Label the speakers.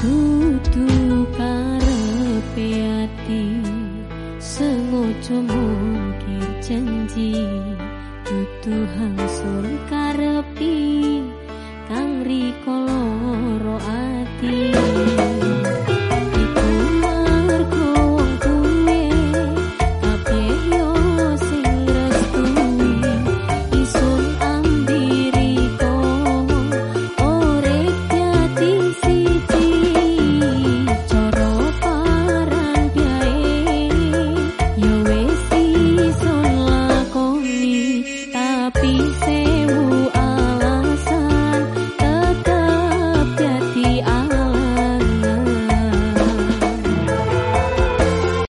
Speaker 1: Dudu karepe ati sengojo mungkir janji dudu hangsul karepi